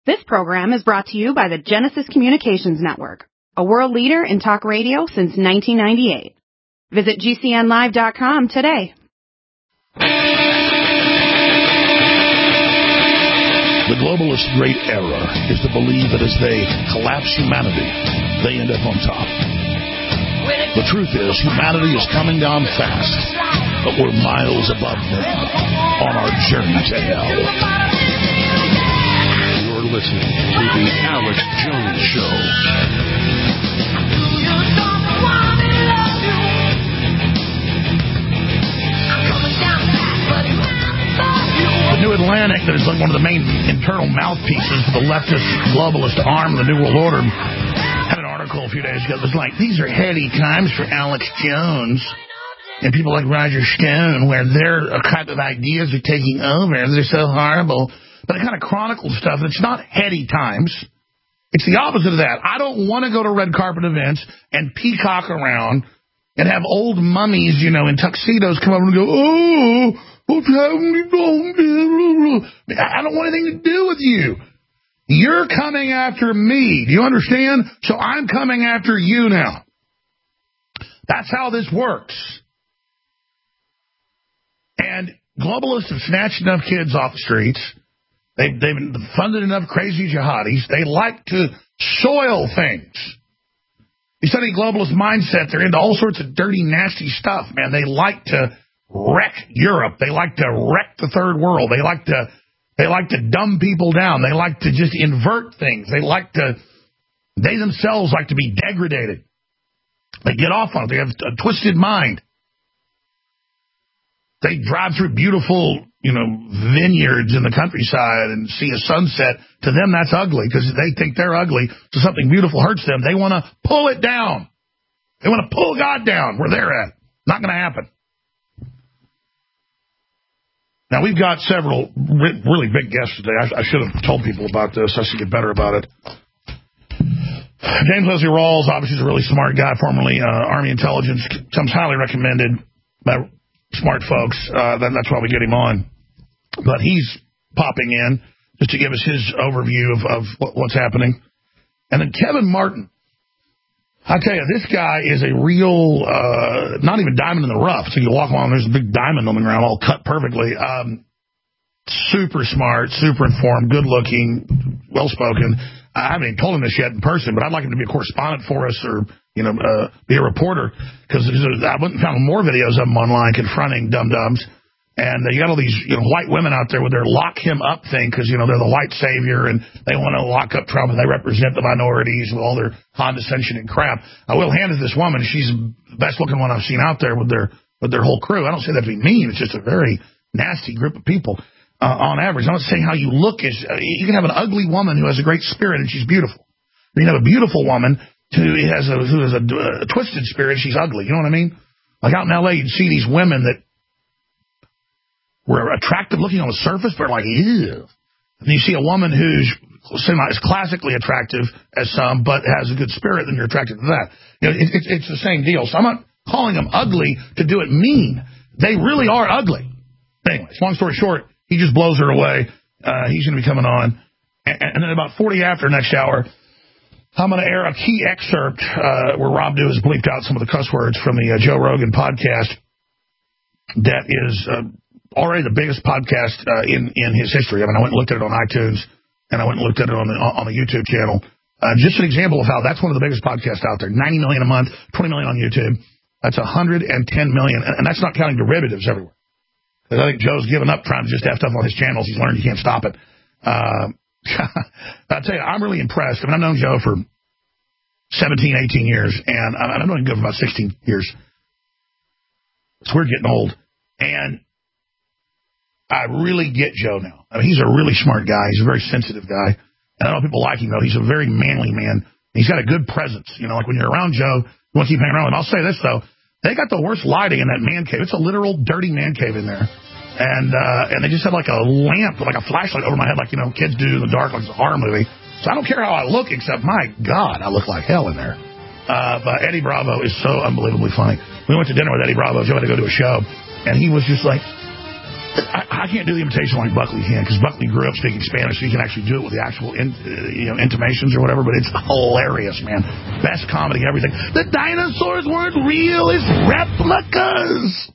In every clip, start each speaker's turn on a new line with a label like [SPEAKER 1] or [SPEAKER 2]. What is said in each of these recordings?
[SPEAKER 1] This program is brought to you by the Genesis Communications Network, a world leader in talk radio since 1998. Visit GCNlive.com today.
[SPEAKER 2] The globalist great error is to believe that as they collapse humanity, they end up on top. The truth is, humanity is coming down fast, but we're miles above them on our journey to hell. You're listening to The Alex Jones Show. The New Atlantic, that is like one of the main internal mouthpieces for the leftist globalist arm of the New World Order, had an article a few days ago that was like, these are heady times for Alex Jones and people like Roger Stone, where their kind of ideas are taking over. They're so horrible. But it kind of chronicled stuff. It's not heady times. It's the opposite of that. I don't want to go to red carpet events and peacock around and have old mummies, in tuxedos come over and go, oh, what's happening? I don't want anything to do with you. You're coming after me. Do you understand? So I'm coming after you now. That's how this works. And globalists have snatched enough kids off the streets. They've funded enough crazy jihadis. They like to soil things. You study globalist mindset, they're into all sorts of dirty, nasty stuff, man. They like to wreck Europe. They like to wreck the third world. They like to dumb people down. They like to just invert things. They themselves like to be degraded. They get off on it. They have a twisted mind. They drive through beautiful, vineyards in the countryside and see a sunset. To them, that's ugly because they think they're ugly. So something beautiful hurts them. They want to pull it down. They want to pull God down where they're at. Not going to happen. Now, we've got several really big guests today. I should have told people about this. I should get better about it. James Leslie Rawls, obviously, is a really smart guy, formerly Army Intelligence. Comes highly recommended by smart folks. That's why we get him on. But he's popping in just to give us his overview of what's happening. And then Kevin Martin. I tell you, this guy is a real, not even diamond in the rough. So you walk along, there's a big diamond on the ground, all cut perfectly. Super smart, super informed, good looking, well spoken. I haven't even told him this yet in person, but I'd like him to be a correspondent for us or, be a reporter. Because I went and found more videos of him online confronting dum-dums. And you got all these white women out there with their lock him up thing because, they're the white savior and they want to lock up Trump and they represent the minorities with all their condescension and crap. I will hand it to this woman. She's the best looking one I've seen out there with their whole crew. I don't say that to be mean. It's just a very nasty group of people on average. I'm not saying how you look is. You can have an ugly woman who has a great spirit and she's beautiful. You can have a beautiful woman who has a twisted spirit. She's ugly. You know what I mean? Like out in L.A., you'd see these women that were attractive looking on the surface, but like, ew. And you see a woman who's as classically attractive as some, but has a good spirit, then you're attracted to that. It's the same deal. So I'm not calling them ugly to do it mean. They really are ugly. Anyways, long story short, he just blows her away. He's going to be coming on. And then about 40 after next hour, I'm going to air a key excerpt where Rob Dew has bleeped out some of the cuss words from the Joe Rogan podcast that is already the biggest podcast in his history. I mean, I went and looked at it on iTunes, and I went and looked at it on the YouTube channel. Just an example of how that's one of the biggest podcasts out there. 90 million a month, 20 million on YouTube. That's 110 million, and that's not counting derivatives everywhere. Because I think Joe's given up trying to just have stuff on his channels. He's learned you can't stop it. I'll tell you, I'm really impressed. I mean, I've known Joe for 17, 18 years, and I've known him for about 16 years. So we're getting old. And I really get Joe now. I mean, he's a really smart guy. He's a very sensitive guy. And I know people like him, though. He's a very manly man. He's got a good presence. Like when you're around Joe, you want to keep hanging around with him. I'll say this, though. They got the worst lighting in that man cave. It's a literal dirty man cave in there. And they just had like a lamp, like a flashlight over my head, like, kids do in the dark, like it's a horror movie. So I don't care how I look, except, my God, I look like hell in there. But Eddie Bravo is so unbelievably funny. We went to dinner with Eddie Bravo. Joe had to go to a show. And he was just like, I can't do the imitation like Buckley can, because Buckley grew up speaking Spanish, so he can actually do it with the actual intimations or whatever, but it's hilarious, man. Best comedy, everything. The dinosaurs weren't real, it's replicas.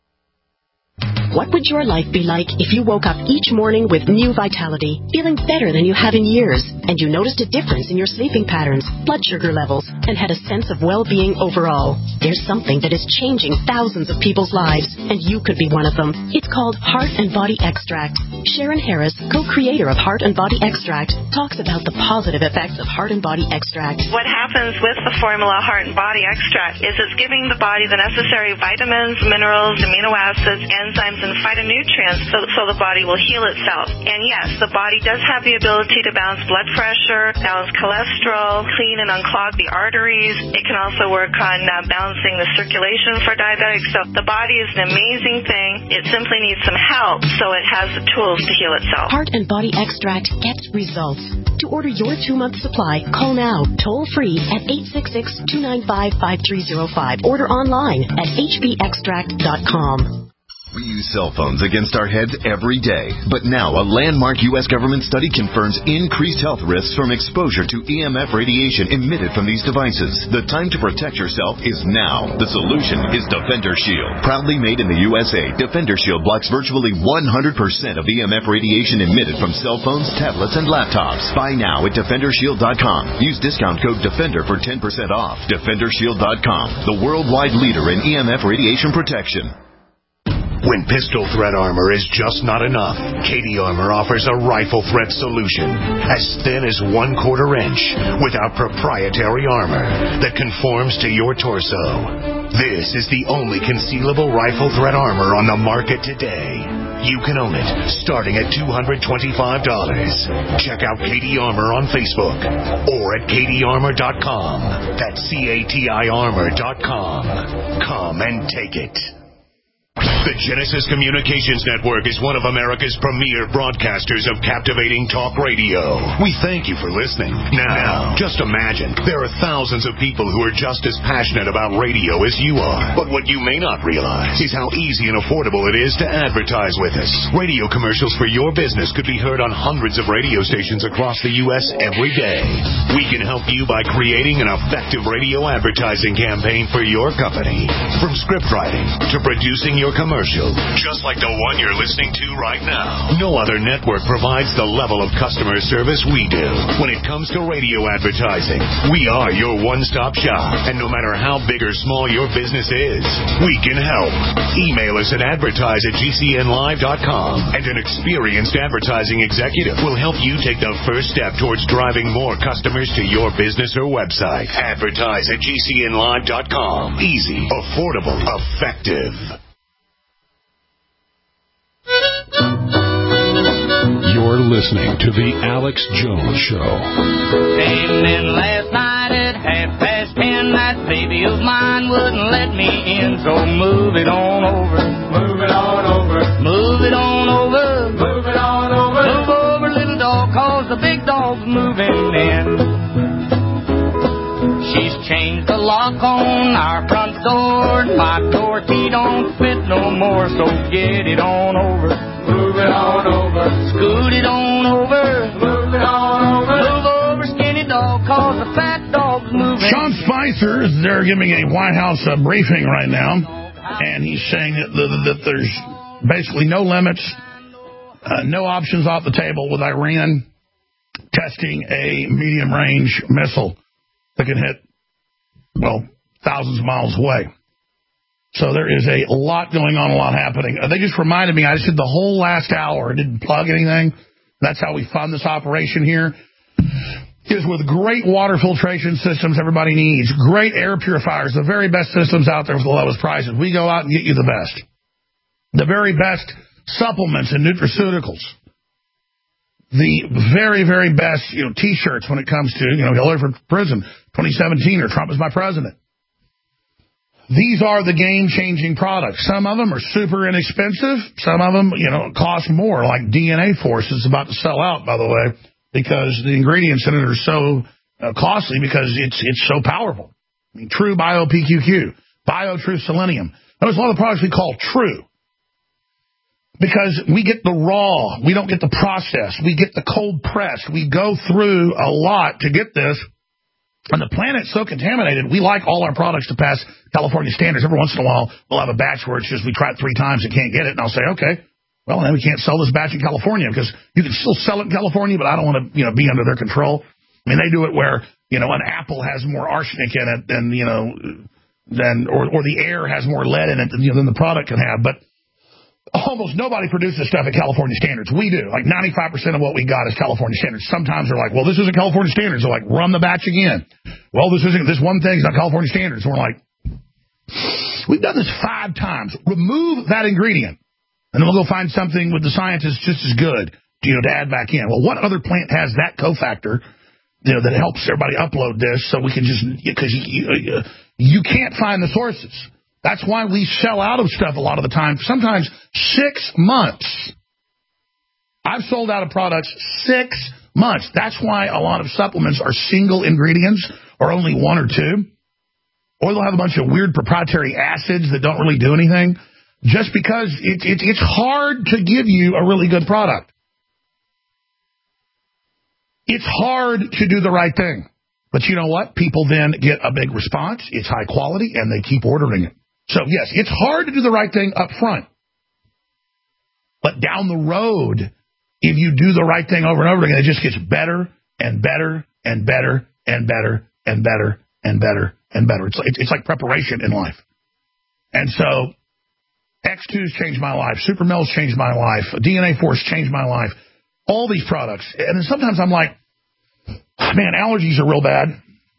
[SPEAKER 3] What would your life be like if you woke up each morning with new vitality, feeling better than you have in years, and you noticed a difference in your sleeping patterns, blood sugar levels, and had a sense of well-being overall? There's something that is changing thousands of people's lives, and you could be one of them. It's called Heart and Body Extract. Sharon Harris, co-creator of Heart and Body Extract, talks about the positive effects of Heart and Body Extract.
[SPEAKER 4] What happens with the formula Heart and Body Extract is it's giving the body the necessary vitamins, minerals, amino acids, enzymes, and phytonutrients so the body will heal itself. And yes, the body does have the ability to balance blood pressure, balance cholesterol, clean and unclog the arteries. It can also work on balancing the circulation for diabetics. So the body is an amazing thing. It simply needs some help so it has the tools to heal itself.
[SPEAKER 3] Heart and Body Extract gets results. To order your 2-month supply, call now, toll free at 866-295-5305. Order online at hbextract.com.
[SPEAKER 5] We use cell phones against our heads every day, but now a landmark U.S. government study confirms increased health risks from exposure to EMF radiation emitted from these devices. The time to protect yourself is now. The solution is Defender Shield. Proudly made in the USA, Defender Shield blocks virtually 100% of EMF radiation emitted from cell phones, tablets, and laptops. Buy now at DefenderShield.com. Use discount code DEFENDER for 10% off. DefenderShield.com, the worldwide leader in EMF radiation protection.
[SPEAKER 6] When pistol threat armor is just not enough, Katie Armor offers a rifle threat solution as thin as 1/4 inch with our proprietary armor that conforms to your torso. This is the only concealable rifle threat armor on the market today. You can own it starting at $225. Check out Katie Armor on Facebook or at katiearmor.com. That's CATI armor.com. Come and take it. The Genesis Communications Network is one of America's premier broadcasters of captivating talk radio. We thank you for listening. Now, just imagine, there are thousands of people who are just as passionate about radio as you are. But what you may not realize is how easy and affordable it is to advertise with us. Radio commercials for your business could be heard on hundreds of radio stations across the U.S. every day. We can help you by creating an effective radio advertising campaign for your company. From script writing to producing your commercial, just like the one you're listening to right now. No other network provides the level of customer service we do. When it comes to radio advertising, we are your one-stop shop. And no matter how big or small your business is, we can help. Email us at advertise@gcnlive.com, and an experienced advertising executive will help you take the first step towards driving more customers to your business or website. Advertise@gcnlive.com. Easy, affordable, effective.
[SPEAKER 7] You're listening to The Alex Jones Show.
[SPEAKER 8] Came in last night at 10:30. That baby of mine wouldn't let me in, so move it on over. Move it on over. Move it on over. Move it on over. Move over, little dog, 'cause the big dog's moving in. She's changed the lock on our front door. My door key don't fit no more, so get it on over. Move it on over. Scoot it on over. Move it on over. Move over, skinny dog, 'cause the fat dog's moving.
[SPEAKER 2] Sean Spicer is there giving a White House briefing right now, and he's saying that there's basically no limits, no options off the table with Iran testing a medium-range missile that can hit, well, thousands of miles away. So there is a lot going on, a lot happening. They just reminded me, I just did the whole last hour, didn't plug anything. That's how we fund this operation here. Is with great water filtration systems everybody needs, great air purifiers, the very best systems out there for the lowest prices. We go out and get you the best. The very best supplements and nutraceuticals. The very, very best, T-shirts when it comes to, Hillary for prison, 2017, or Trump is my president. These are the game-changing products. Some of them are super inexpensive. Some of them, cost more, like DNA Force is about to sell out, by the way, because the ingredients in it are so costly because it's so powerful. I mean, True Bio PQQ, Bio True Selenium. Those are all the products we call True. Because we get the raw. We don't get the process. We get the cold press. We go through a lot to get this. And the planet's so contaminated, we like all our products to pass California standards. Every once in a while, we'll have a batch where it's just we try it 3 times and can't get it. And I'll say, okay, well, then we can't sell this batch in California because you can still sell it in California, but I don't want to, be under their control. I mean, they do it where, an apple has more arsenic in it than, or the air has more lead in it than the product can have. But almost nobody produces stuff at California standards. We do. Like 95% of what we got is California standards. Sometimes they're like, well, this isn't California standards. They're like, run the batch again. Well, this one thing is not California standards. And we're like, we've done this 5 times. Remove that ingredient. And then we'll go find something with the scientists just as good, to add back in. Well, what other plant has that cofactor, that helps everybody upload this so we can just, because you can't find the sources. That's why we sell out of stuff a lot of the time, sometimes 6 months. I've sold out of products 6 months. That's why a lot of supplements are single ingredients or only 1 or 2. Or they'll have a bunch of weird proprietary acids that don't really do anything. Just because it's hard to give you a really good product. It's hard to do the right thing. But you know what? People then get a big response. It's high quality, and they keep ordering it. So, yes, it's hard to do the right thing up front. But down the road, if you do the right thing over and over again, it just gets better and better and better and better and better and better and better. It's like preparation in life. And so X2's changed my life. Super Mel's changed my life. DNA Force changed my life. All these products. And then sometimes I'm like, man, allergies are real bad.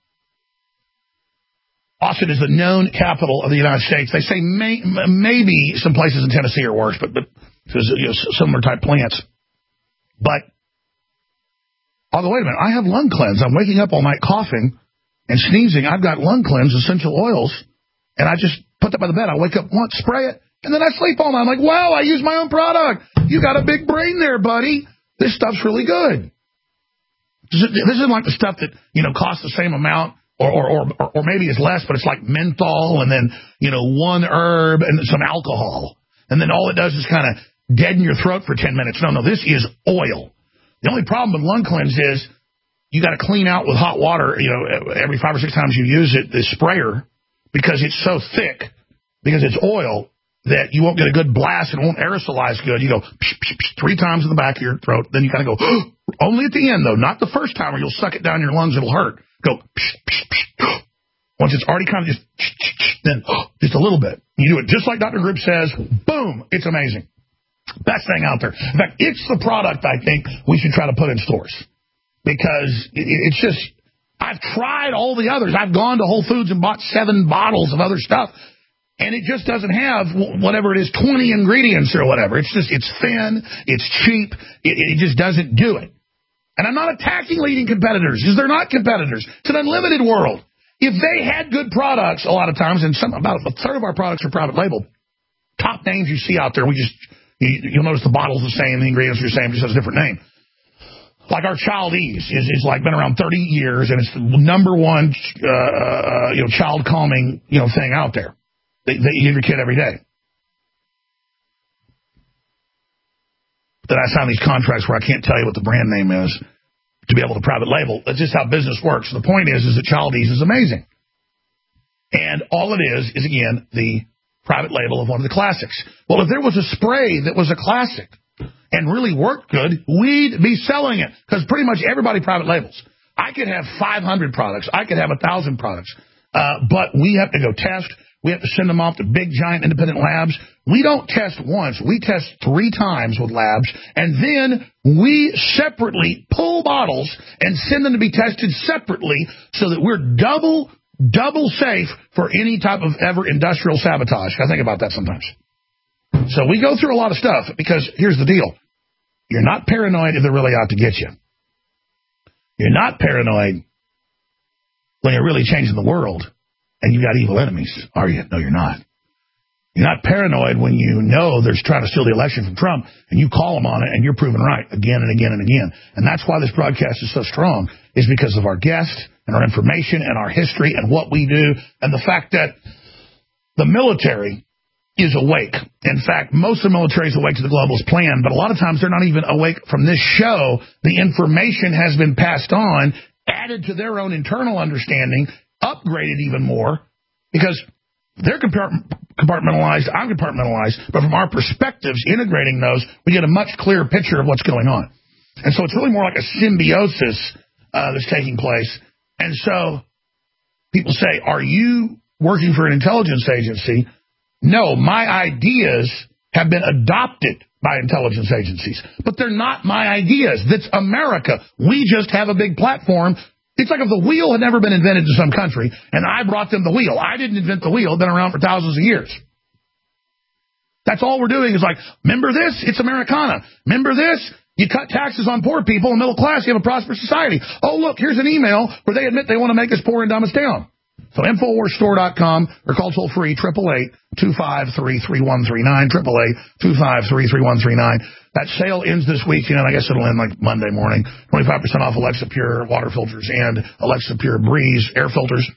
[SPEAKER 2] Austin is the known capital of the United States. They say maybe some places in Tennessee are worse, but because similar type plants. But I'll go, wait a minute, I have lung cleanse. I'm waking up all night coughing and sneezing. I've got lung cleanse essential oils, and I just put that by the bed. I wake up once, spray it, and then I sleep all night. I'm like, wow, I use my own product. You got a big brain there, buddy. This stuff's really good. This isn't like the stuff that, costs the same amount or maybe it's less, but it's like menthol and then, 1 herb and some alcohol. And then all it does is kind of deaden your throat for 10 minutes. No, this is oil. The only problem with lung cleanse is you got to clean out with hot water, every 5 or 6 times you use it, the sprayer, because it's so thick, because it's oil, that you won't get a good blast and it won't aerosolize good. You go psh, psh, psh, 3 times in the back of your throat. Then you kind of go, only at the end, though, not the first time where you'll suck it down your lungs. It'll hurt. Go psh, psh, psh. Once it's already kind of just, then just a little bit. You do it just like Dr. Grip says. Boom. It's amazing. Best thing out there. In fact, it's the product I think we should try to put in stores. Because it's just, I've tried all the others. I've gone to Whole Foods and bought 7 bottles of other stuff. And it just doesn't have whatever it is, 20 ingredients or whatever. It's thin, it's cheap, it just doesn't do it. And I'm not attacking leading competitors, because they're not competitors. It's an unlimited world. If they had good products, a lot of times, and about a third of our products are private label, top names you see out there, you'll notice the bottle's the same, the ingredients are the same, just has a different name. Like our Child Ease is like been around 30 years, and it's the number 1 child calming thing out there. That you give your kid every day. Then I sign these contracts where I can't tell you what the brand name is to be able to private label. That's just how business works. The point is that Child Ease is amazing. And all it is again, the private label of one of the classics. Well, if there was a spray that was a classic and really worked good, we'd be selling it, because pretty much everybody private labels. I could have 500 products. I could have 1,000 products. But we have to go test. We have to send them off to big, giant, independent labs. We don't test once. We test 3 times with labs, and then we separately pull bottles and send them to be tested separately so that we're double safe for any type of ever industrial sabotage. I think about that sometimes. So we go through a lot of stuff, because here's the deal. You're not paranoid if they're really out to get you. You're not paranoid when you're really changing the world and you got evil enemies, are you? No, you're not. You're not paranoid when you know they're trying to steal the election from Trump, and you call them on it, and you're proven right again and again and again. And that's why this broadcast is so strong, is because of our guests and our information and our history and what we do, and the fact that the military is awake. In fact, most of the military is awake to the globalist plan, but a lot of times they're not even awake from this show. The information has been passed on, added to their own internal understanding, upgraded even more, because they're compartmentalized, I'm compartmentalized, but from our perspectives, integrating those, we get a much clearer picture of what's going on. And so it's really more like a symbiosis that's taking place. And so people say, are you working for an intelligence agency? No, my ideas have been adopted by intelligence agencies, but they're not my ideas. That's America. We just have a big platform. It's like if the wheel had never been invented in some country, and I brought them the wheel. I didn't invent the wheel. It's been around for thousands of years. That's all we're doing is like, remember this? It's Americana. Remember this? You cut taxes on poor people and middle class, you have a prosperous society. Oh, look, here's an email where they admit they want to make us poor and dumb us down. So InfoWarsStore.com or call toll-free 888-253-3139, 888-253-3139. That sale ends this weekend. I guess it'll end like Monday morning. 25% off Alexa Pure water filters and Alexa Pure Breeze air filters.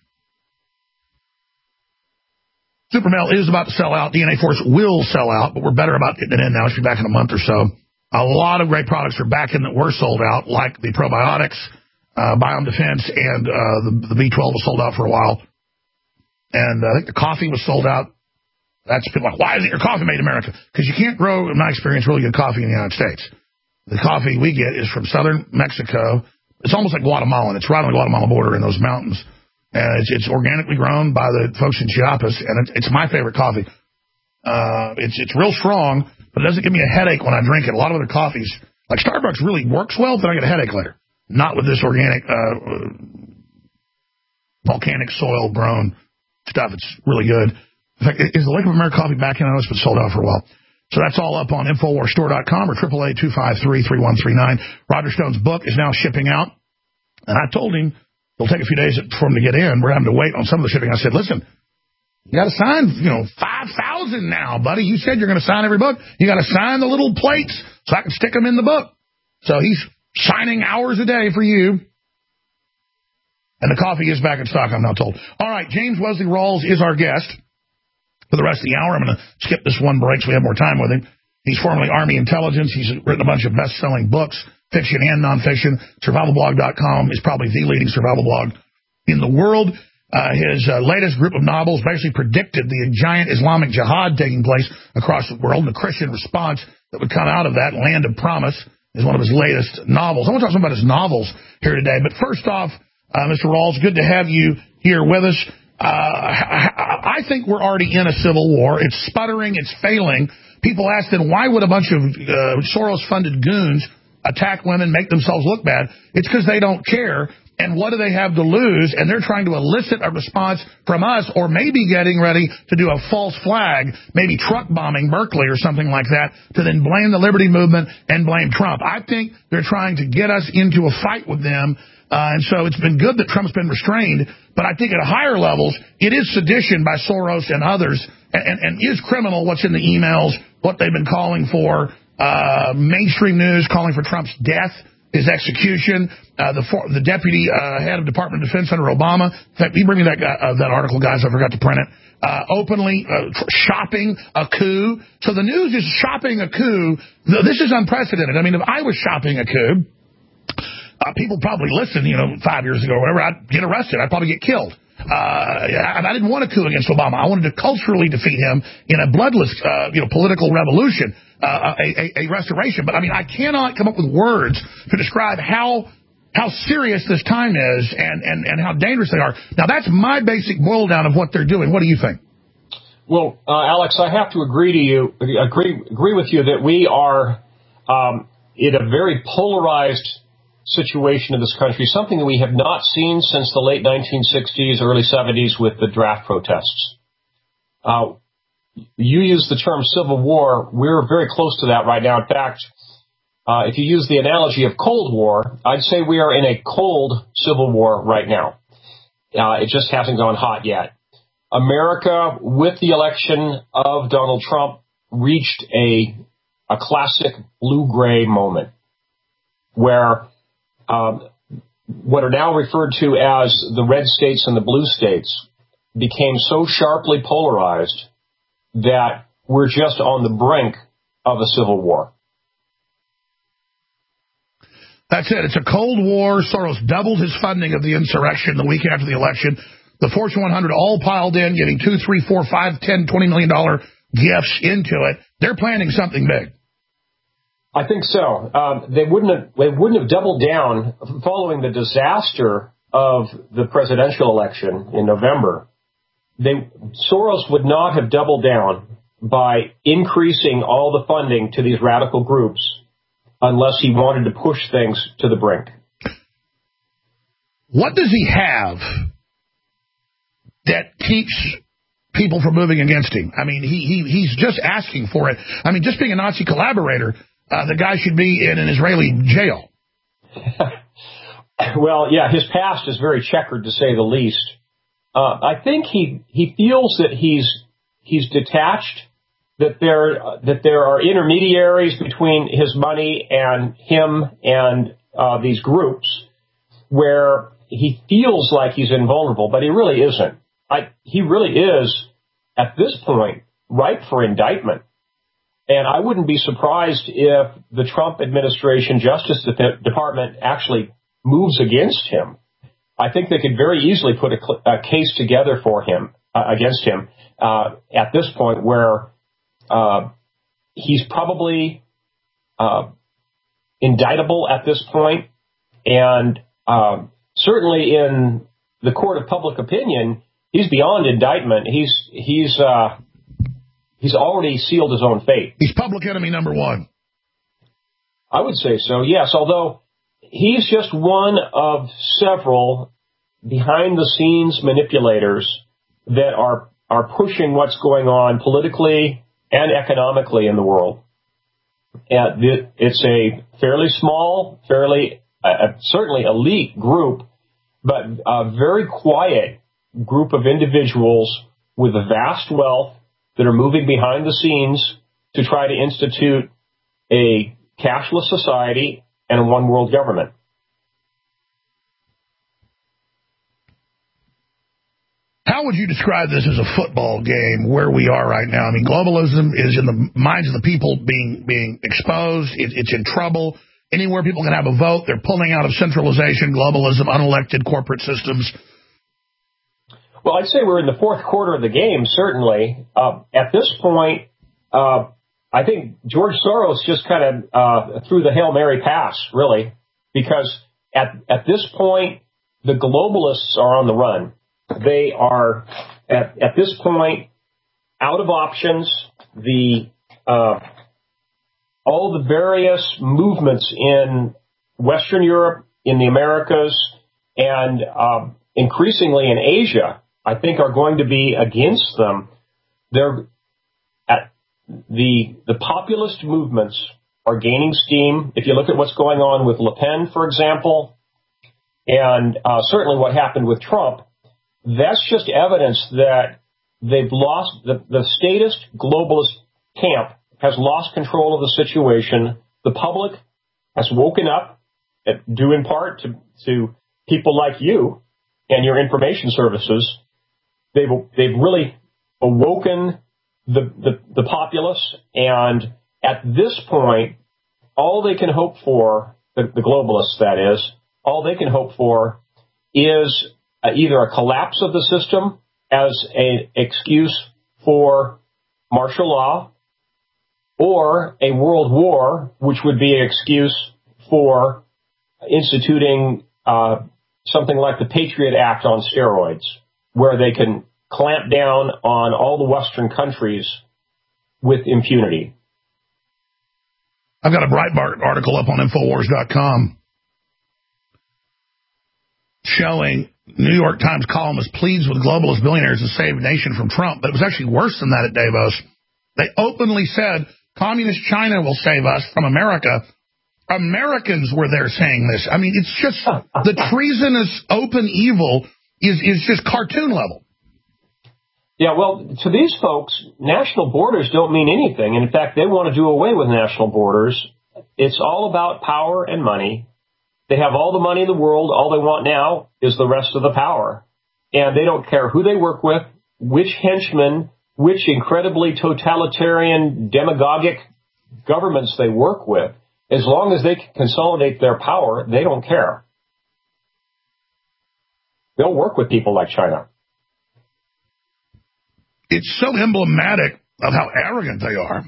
[SPEAKER 2] Supermail is about to sell out. DNA Force will sell out, but we're better about getting it in now. It should be back in a month or so. A lot of great products are back in that were sold out, like the probiotics, Biome Defense, and the B12 was sold out for a while. And I think the coffee was sold out. That's people like, why isn't your coffee made in America? Because you can't grow, in my experience, really good coffee in the United States. The coffee we get is from southern Mexico. It's almost like Guatemalan. It's right on the Guatemala border in those mountains. And it's organically grown by the folks in Chiapas, and it's my favorite coffee. It's real strong, but it doesn't give me a headache when I drink it. A lot of other coffees, like Starbucks, really works well, but I get a headache later. Not with this organic, volcanic soil grown stuff. It's really good. In fact, is the Lake of America coffee back in? I know it's been sold out for a while. So that's all up on InfoWarsStore.com or 888-253-3139. Roger Stone's book is now shipping out. And I told him it'll take a few days for him to get in. We're having to wait on some of the shipping. I said, listen, you got to sign, 5,000 now, buddy. You said you're going to sign every book. You got to sign the little plates so I can stick them in the book. So he's signing hours a day for you. And the coffee is back in stock, I'm now told. All right, James Wesley Rawls is our guest for the rest of the hour. I'm going to skip this one break so we have more time with him. He's formerly Army Intelligence. He's written a bunch of best-selling books, fiction and nonfiction. Survivalblog.com is probably the leading survival blog in the world. His latest group of novels basically predicted the giant Islamic jihad taking place across the world and the Christian response that would come out of that. Land of Promise is one of his latest novels. I want to talk about his novels here today. But first off, Mr. Rawls, good to have you here with us. I think we're already in a civil war. It's sputtering. It's failing. People ask then, why would a bunch of Soros-funded goons attack women, make themselves look bad? It's because they don't care. And what do they have to lose? And they're trying to elicit a response from us, or maybe getting ready to do a false flag, maybe truck bombing Berkeley or something like that, to then blame the Liberty Movement and blame Trump. I think they're trying to get us into a fight with them. And so it's been good that Trump's been restrained, but I think at higher levels, it is sedition by Soros and others, and is criminal what's in the emails, what they've been calling for, mainstream news calling for Trump's death, his execution, the deputy head of Department of Defense under Obama. In fact, you bring me that article, guys, I forgot to print it. Openly shopping a coup. So the news is shopping a coup. This is unprecedented. I mean, if I was shopping a coup, people probably listen, 5 years ago or whatever, I'd get arrested. I'd probably get killed. I didn't want a coup against Obama. I wanted to culturally defeat him in a bloodless, political revolution, a restoration. But, I cannot come up with words to describe how serious this time is and how dangerous they are. Now, that's my basic boil down of what they're doing. What do you think?
[SPEAKER 9] Well, Alex, I have to agree with you that we are in a very polarized situation in this country, something that we have not seen since the late 1960s, early 70s with the draft protests. You use the term civil war. We're very close to that right now. In fact, if you use the analogy of Cold War, I'd say we are in a cold civil war right now. It just hasn't gone hot yet. America, with the election of Donald Trump, reached a classic blue-gray moment where what are now referred to as the red states and the blue states became so sharply polarized that we're just on the brink of a civil war.
[SPEAKER 2] That's it. It's a Cold War. Soros doubled his funding of the insurrection the week after the election. The Fortune 100 all piled in, giving $2, $3, $4, $5, $10, $20 million gifts into it. They're planning something big.
[SPEAKER 9] I think so. They wouldn't have doubled down following the disaster of the presidential election in November. Soros would not have doubled down by increasing all the funding to these radical groups unless he wanted to push things to the brink.
[SPEAKER 2] What does he have that keeps people from moving against him? I mean, he's just asking for it. I mean, just being a Nazi collaborator, the guy should be in an Israeli jail.
[SPEAKER 9] Well, yeah, his past is very checkered, to say the least. I think he feels that he's detached, that there are intermediaries between his money and him and these groups, where he feels like he's invulnerable, but he really isn't. He really is, at this point, ripe for indictment. And I wouldn't be surprised if the Trump administration Justice Department actually moves against him. I think they could very easily put a case together for him, against him, at this point where he's probably indictable at this point, and certainly in the court of public opinion, he's beyond indictment. He's already sealed his own fate.
[SPEAKER 2] He's public enemy number one.
[SPEAKER 9] I would say so, yes, although he's just one of several behind-the-scenes manipulators that are pushing what's going on politically and economically in the world. And it's a fairly small, certainly elite group, but a very quiet group of individuals with a vast wealth that are moving behind the scenes to try to institute a cashless society and a one-world government.
[SPEAKER 2] How would you describe this as a football game where we are right now? I mean, globalism is in the minds of the people being exposed. It's in trouble. Anywhere people can have a vote, they're pulling out of centralization, globalism, unelected corporate systems.
[SPEAKER 9] Well, I'd say we're in the fourth quarter of the game, certainly. At this point, I think George Soros just kind of threw the Hail Mary pass, really, because at this point, the globalists are on the run. They are, at this point, out of options. All the various movements in Western Europe, in the Americas, and increasingly in Asia, I think, are going to be against them. The populist movements are gaining steam. If you look at what's going on with Le Pen, for example, and certainly what happened with Trump, that's just evidence that they've lost, the statist globalist camp has lost control of the situation. The public has woken up, due in part to people like you and your information services. They've really awoken the populace, and at this point, all they can hope for, the globalists that is, all they can hope for is either a collapse of the system as an excuse for martial law, or a world war, which would be an excuse for instituting something like the Patriot Act on steroids, where they can clamp down on all the Western countries with impunity.
[SPEAKER 2] I've got a Breitbart article up on Infowars.com showing New York Times columnist pleads with globalist billionaires to save the nation from Trump. But it was actually worse than that at Davos. They openly said, communist China will save us from America. Americans were there saying this. I mean, it's just the treasonous open evil is just cartoon level.
[SPEAKER 9] Yeah, well, to these folks, national borders don't mean anything. And in fact, they want to do away with national borders. It's all about power and money. They have all the money in the world. All they want now is the rest of the power. And they don't care who they work with, which henchmen which incredibly totalitarian, demagogic governments they work with, as long as they can consolidate their power, they don't care. They'll work with people like China.
[SPEAKER 2] It's so emblematic of how arrogant they are.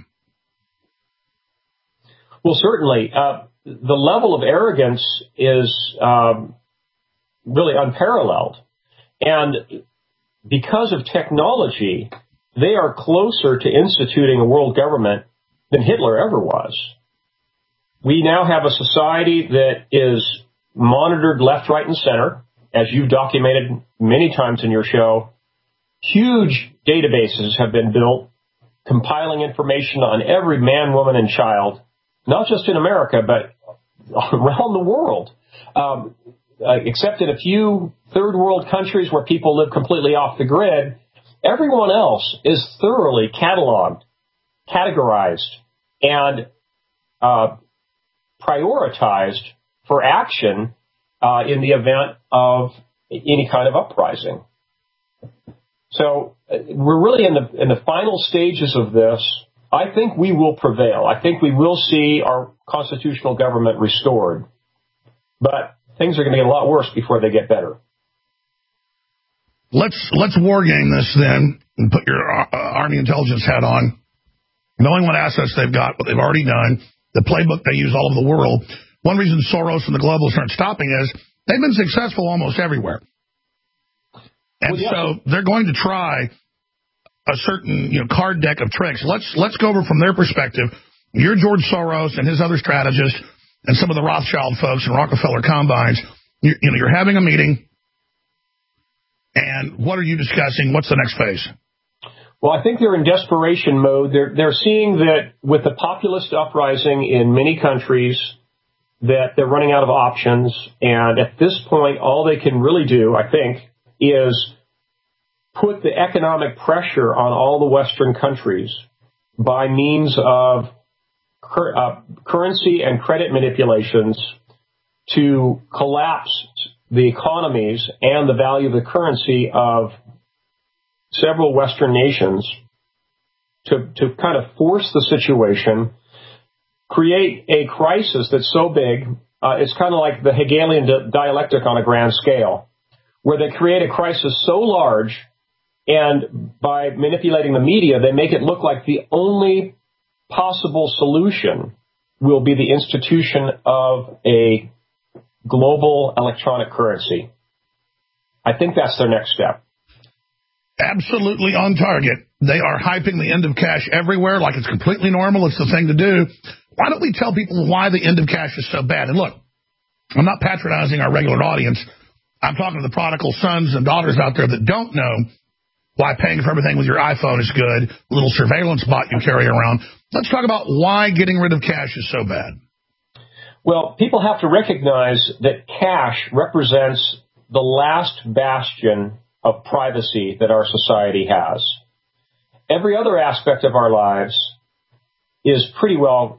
[SPEAKER 9] Well, certainly. The level of arrogance is really unparalleled. And because of technology, they are closer to instituting a world government than Hitler ever was. We now have a society that is monitored left, right, and center, as you've documented many times in your show. Huge databases have been built compiling information on every man, woman, and child, not just in America, but around the world. Except in a few third world countries where people live completely off the grid, everyone else is thoroughly cataloged, categorized, and prioritized for action in the event of any kind of uprising. So we're really in the final stages of this. I think we will prevail. I think we will see our constitutional government restored. But things are going to get a lot worse before they get better.
[SPEAKER 2] Let's war game this then and put your Army intelligence hat on. Knowing what assets they've got, what they've already done, the playbook they use all over the world. One reason Soros and the globalists aren't stopping is they've been successful almost everywhere. And so they're going to try a certain card deck of tricks. Let's go over from their perspective. You're George Soros and his other strategists and some of the Rothschild folks and Rockefeller combines. You're having a meeting. And what are you discussing? What's the next phase?
[SPEAKER 9] Well, I think they're in desperation mode. They're seeing that with the populist uprising in many countries, that they're running out of options. And at this point, all they can really do, I think, is put the economic pressure on all the Western countries by means of currency and credit manipulations to collapse the economies and the value of the currency of several Western nations to kind of force the situation, create a crisis that's so big, it's kind of like the Hegelian dialectic on a grand scale, where they create a crisis so large, and by manipulating the media, they make it look like the only possible solution will be the institution of a global electronic currency. I think that's their next step.
[SPEAKER 2] Absolutely on target. They are hyping the end of cash everywhere like it's completely normal. It's the thing to do. Why don't we tell people why the end of cash is so bad? And look, I'm not patronizing our regular audience. I'm talking to the prodigal sons and daughters out there that don't know why paying for everything with your iPhone is good, a little surveillance bot you carry around. Let's talk about why getting rid of cash is so bad.
[SPEAKER 9] Well, people have to recognize that cash represents the last bastion of privacy that our society has. Every other aspect of our lives is pretty well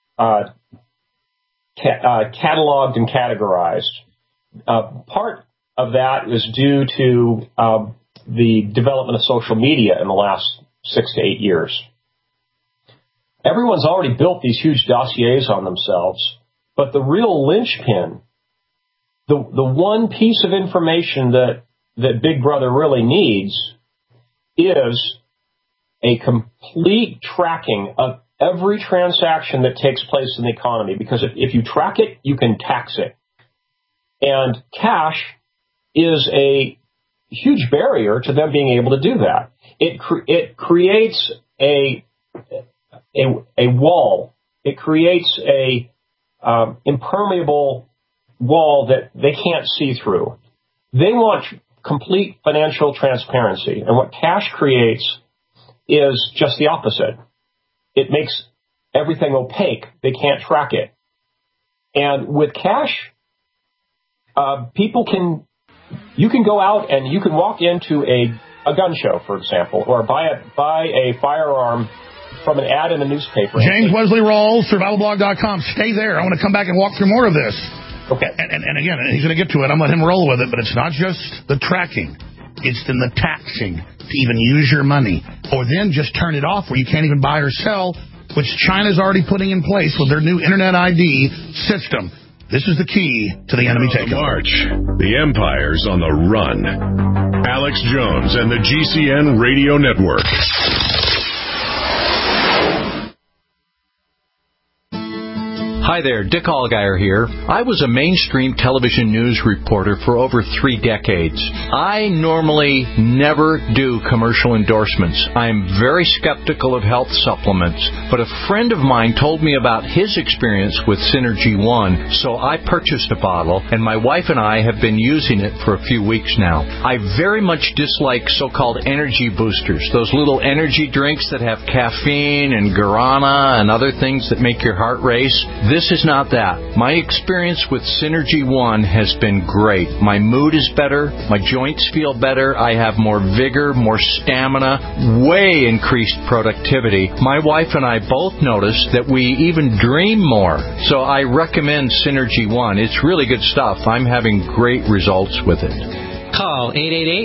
[SPEAKER 9] cataloged and categorized. Part of that is due to the development of social media in the last 6 to 8 years. Everyone's already built these huge dossiers on themselves, but the real linchpin, the one piece of information that Big Brother really needs is a complete tracking of every transaction that takes place in the economy, because if you track it, you can tax it. And cash is a huge barrier to them being able to do that. It creates a wall. It creates a impermeable wall that they can't see through. They want complete financial transparency, and what cash creates is just the opposite. It makes everything opaque. They can't track it. And with cash, you can go out and you can walk into a gun show, for example, or buy a firearm from an ad in a newspaper.
[SPEAKER 2] James Wesley Rawls, survivalblog.com. Stay there. I want to come back and walk through more of this.
[SPEAKER 9] Okay.
[SPEAKER 2] And again, he's going to get to it. I'm letting him roll with it, but it's not just the tracking. It's in the taxing to even use your money. Or then just turn it off where you can't even buy or sell, which China's already putting in place with their new Internet ID system. This is the key to the enemy takeover.
[SPEAKER 7] March. The Empire's on the run. Alex Jones and the GCN Radio Network.
[SPEAKER 10] Hi there, Dick Allgaier here. I was a mainstream television news reporter for over 3 decades. I normally never do commercial endorsements. I am very skeptical of health supplements, but a friend of mine told me about his experience with Synergy One, so I purchased a bottle, and my wife and I have been using it for a few weeks now. I very much dislike so-called energy boosters, those little energy drinks that have caffeine and guarana and other things that make your heart race. This is not that. My experience with Synergy One has been great. My mood is better. My joints feel better. I have more vigor, more stamina, way increased productivity. My wife and I both noticed that we even dream more. So I recommend Synergy One. It's really good stuff. I'm having great results with it.
[SPEAKER 11] Call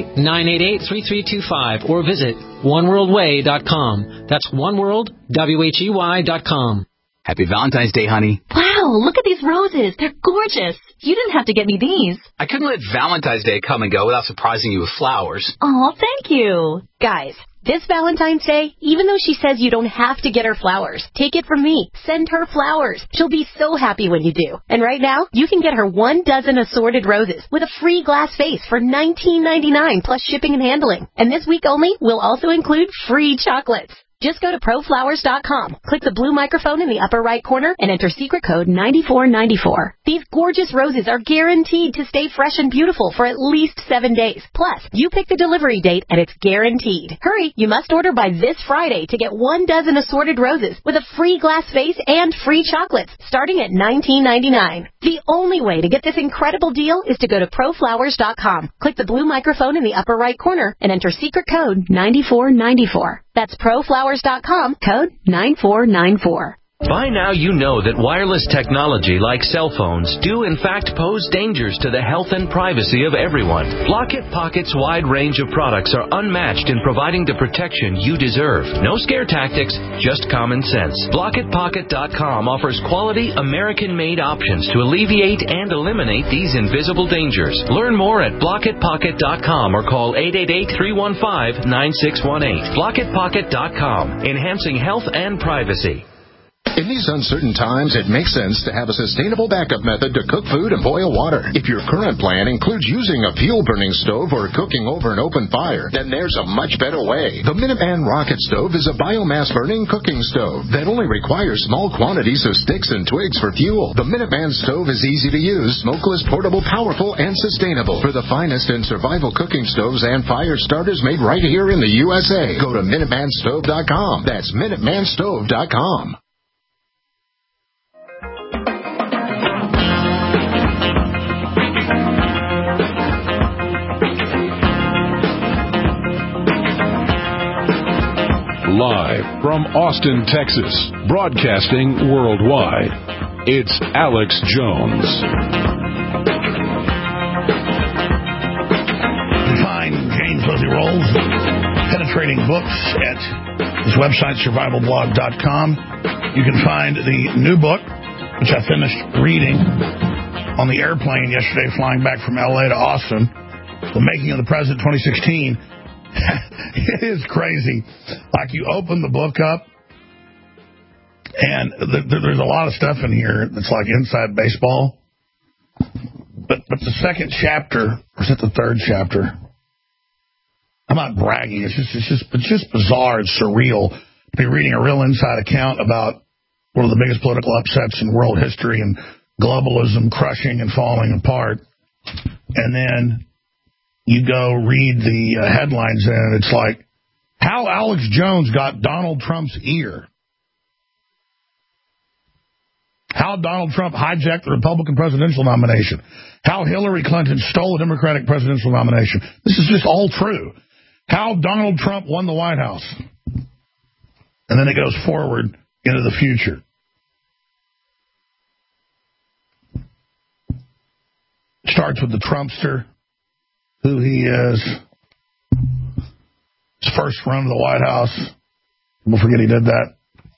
[SPEAKER 11] 888-988-3325 or visit oneworldway.com. That's oneworldwhey.com.
[SPEAKER 12] Happy Valentine's Day, honey.
[SPEAKER 13] Wow, look at these roses. They're gorgeous. You didn't have to get me these.
[SPEAKER 12] I couldn't let Valentine's Day come and go without surprising you with flowers.
[SPEAKER 13] Oh, thank you. Guys, this Valentine's Day, even though she says you don't have to get her flowers, take it from me. Send her flowers. She'll be so happy when you do. And right now, you can get her 1 dozen assorted roses with a free glass vase for $19.99 plus shipping and handling. And this week only, we'll also include free chocolates. Just go to proflowers.com, click the blue microphone in the upper right corner, and enter secret code 9494. These gorgeous roses are guaranteed to stay fresh and beautiful for at least 7 days. Plus, you pick the delivery date, and it's guaranteed. Hurry, you must order by this Friday to get 1 dozen assorted roses with a free glass vase and free chocolates, starting at $19.99. The only way to get this incredible deal is to go to proflowers.com, click the blue microphone in the upper right corner, and enter secret code 9494. That's proflowers.com, code 9494.
[SPEAKER 14] By now you know that wireless technology like cell phones do in fact pose dangers to the health and privacy of everyone. Block-It Pocket's wide range of products are unmatched in providing the protection you deserve. No scare tactics, just common sense. BlockItPocket.com offers quality American-made options to alleviate and eliminate these invisible dangers. Learn more at BlockItPocket.com or call 888-315-9618. BlockItPocket.com, enhancing health and privacy.
[SPEAKER 15] In these uncertain times, it makes sense to have a sustainable backup method to cook food and boil water. If your current plan includes using a fuel-burning stove or cooking over an open fire, then there's a much better way. The Minuteman Rocket Stove is a biomass-burning cooking stove that only requires small quantities of sticks and twigs for fuel. The Minuteman Stove is easy to use, smokeless, portable, powerful, and sustainable. For the finest in survival cooking stoves and fire starters made right here in the USA, go to MinutemanStove.com. That's MinutemanStove.com.
[SPEAKER 7] Live from Austin, Texas, broadcasting worldwide, it's Alex Jones.
[SPEAKER 2] You can find James Leslie Rolls penetrating books at his website, survivalblog.com. You can find the new book, which I finished reading on the airplane yesterday, flying back from L.A. to Austin, The Making of the President 2016. It is crazy. Like, you open the book up, and there's a lot of stuff in here that's like inside baseball. But the second chapter, or is it the third chapter? I'm not bragging. It's just bizarre and surreal to be reading a real inside account about one of the biggest political upsets in world history and globalism crushing and falling apart. And then you go read the headlines, and it's like, how Alex Jones got Donald Trump's ear. How Donald Trump hijacked the Republican presidential nomination. How Hillary Clinton stole a Democratic presidential nomination. This is just all true. How Donald Trump won the White House. And then it goes forward into the future. Starts with the Trumpster, who he is, His first run to the White House. Don't forget he did that.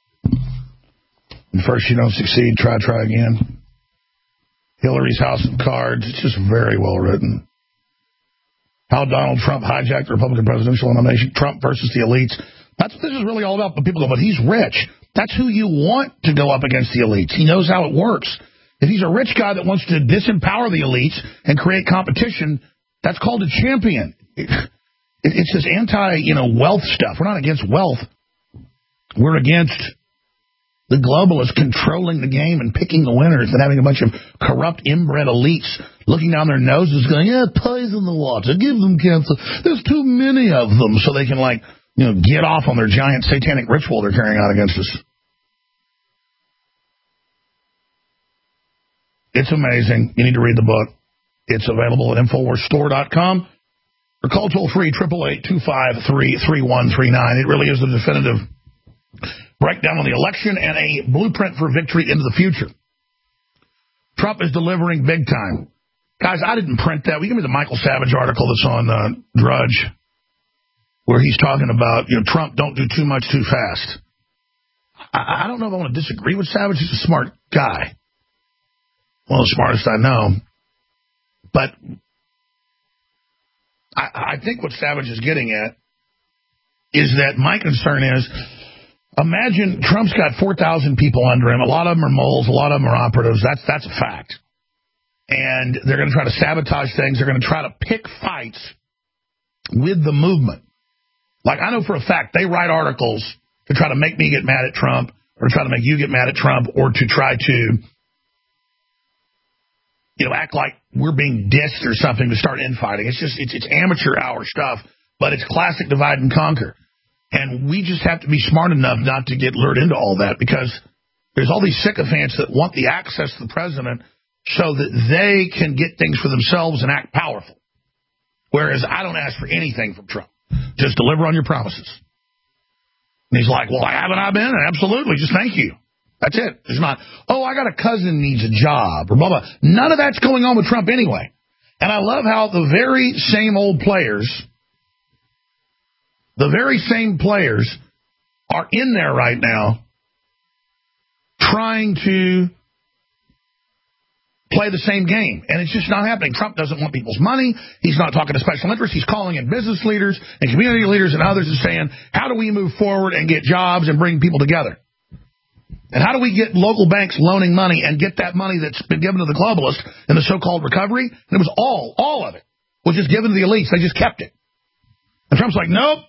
[SPEAKER 2] And first you don't succeed, try again. Hillary's House of Cards. It's just very well written. How Donald Trump hijacked the Republican presidential nomination. Trump versus the elites. That's what this is really all about. But people go, but he's rich. That's who you want to go up against the elites. He knows how it works. If he's a rich guy that wants to disempower the elites and create competition, that's called a champion. It's this anti-wealth stuff. We're not against wealth. We're against the globalists controlling the game and picking the winners and having a bunch of corrupt, inbred elites looking down their noses going, poison the water, give them cancer. There's too many of them, so they can, get off on their giant satanic ritual they're carrying out against us. It's amazing. You need to read the book. It's available at InfoWarsStore.com or call toll-free 888-253-3139. It really is the definitive breakdown on the election and a blueprint for victory into the future. Trump is delivering big time. Guys, I didn't print that. Give me the Michael Savage article that's on Drudge, where he's talking about, Trump don't do too much too fast. I don't know if I want to disagree with Savage. He's a smart guy. One of the smartest I know. But I think what Savage is getting at is that my concern is, imagine Trump's got 4,000 people under him. A lot of them are moles. A lot of them are operatives. That's a fact. And they're going to try to sabotage things. They're going to try to pick fights with the movement. I know for a fact they write articles to try to make me get mad at Trump or to try to make you get mad at Trump or to try to, act like we're being dissed or something to start infighting. It's amateur hour stuff, but it's classic divide and conquer. And we just have to be smart enough not to get lured into all that, because there's all these sycophants that want the access to the president so that they can get things for themselves and act powerful. Whereas I don't ask for anything from Trump. Just deliver on your promises. And he's like, well, haven't I been? Absolutely. Just thank you. That's it. It's not, I got a cousin needs a job or blah, blah. None of that's going on with Trump anyway. And I love how the very same old players, are in there right now trying to play the same game. And it's just not happening. Trump doesn't want people's money. He's not talking to special interests. He's calling in business leaders and community leaders and others and saying, how do we move forward and get jobs and bring people together? And how do we get local banks loaning money and get that money that's been given to the globalists in the so-called recovery? And it was all of it was just given to the elites. They just kept it. And Trump's like, nope.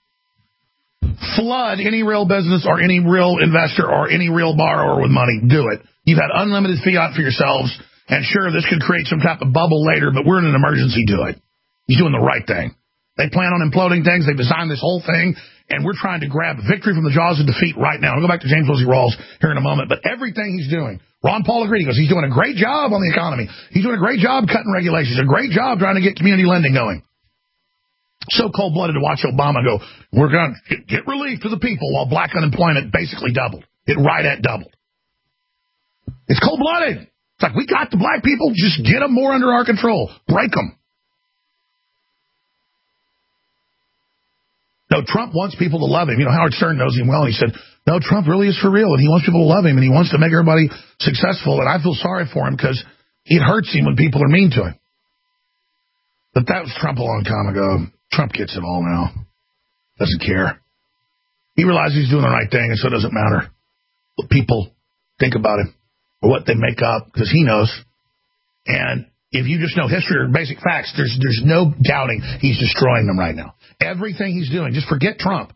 [SPEAKER 2] Flood any real business or any real investor or any real borrower with money. Do it. You've had unlimited fiat for yourselves. And sure, this could create some type of bubble later, but we're in an emergency. Do it. He's doing the right thing. They plan on imploding things. They've designed this whole thing. And we're trying to grab victory from the jaws of defeat right now. I'll go back to James Wilsey Rawls here in a moment. But everything he's doing, Ron Paul agreed. He goes, he's doing a great job on the economy. He's doing a great job cutting regulations. A great job trying to get community lending going. So cold-blooded to watch Obama go, we're going to get relief to the people while black unemployment basically doubled. It right at doubled. It's cold-blooded. It's like, we got the black people. Just get them more under our control. Break them. No, Trump wants people to love him. Howard Stern knows him well, and he said, no, Trump really is for real, and he wants people to love him, and he wants to make everybody successful, and I feel sorry for him because it hurts him when people are mean to him. But that was Trump a long time ago. Trump gets it all now. Doesn't care. He realizes he's doing the right thing, and so it doesn't matter what people think about him or what they make up, because he knows. And if you just know history or basic facts, there's no doubting he's destroying them right now. Everything he's doing, just forget Trump.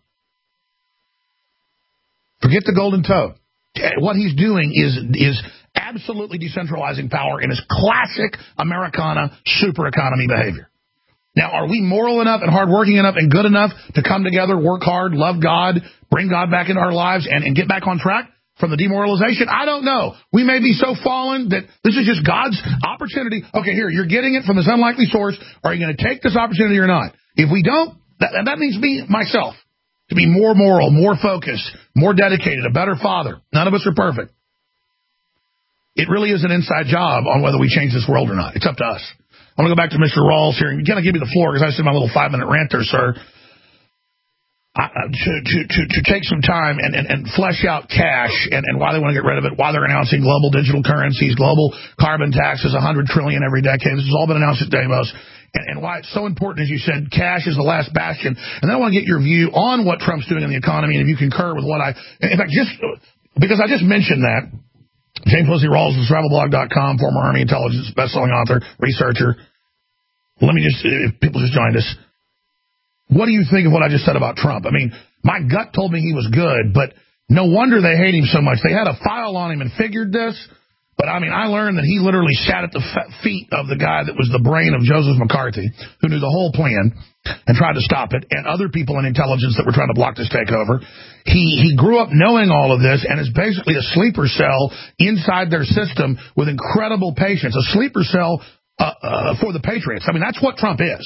[SPEAKER 2] Forget the golden toad. What he's doing is absolutely decentralizing power in his classic Americana super economy behavior. Now, are we moral enough and hardworking enough and good enough to come together, work hard, love God, bring God back into our lives, and get back on track from the demoralization? I don't know. We may be so fallen that this is just God's opportunity. Okay, here, you're getting it from this unlikely source. Are you going to take this opportunity or not? If we don't, that means me, myself, to be more moral, more focused, more dedicated, a better father. None of us are perfect. It really is an inside job on whether we change this world or not. It's up to us. I'm going to go back to Mr. Rawls here and kind of give you the floor because I said my little 5-minute rant there, sir. to take some time and flesh out cash and why they want to get rid of it, why they're announcing global digital currencies, global carbon taxes, $100 trillion every decade. This has all been announced at Davos. And why it's so important, as you said, cash is the last bastion. And then I want to get your view on what Trump's doing in the economy, and if you concur with what in fact, just because I just mentioned that, James Wesley Rawls of TravelBlog.com, former Army intelligence best-selling author, researcher. Let me just, if people just joined us, what do you think of what I just said about Trump? I mean, my gut told me he was good, but no wonder they hate him so much. They had a file on him and figured this. But, I mean, I learned that he literally sat at the feet of the guy that was the brain of Joseph McCarthy, who knew the whole plan and tried to stop it, and other people in intelligence that were trying to block this takeover. He grew up knowing all of this and is basically a sleeper cell inside their system with incredible patience, a sleeper cell for the Patriots. I mean, that's what Trump is.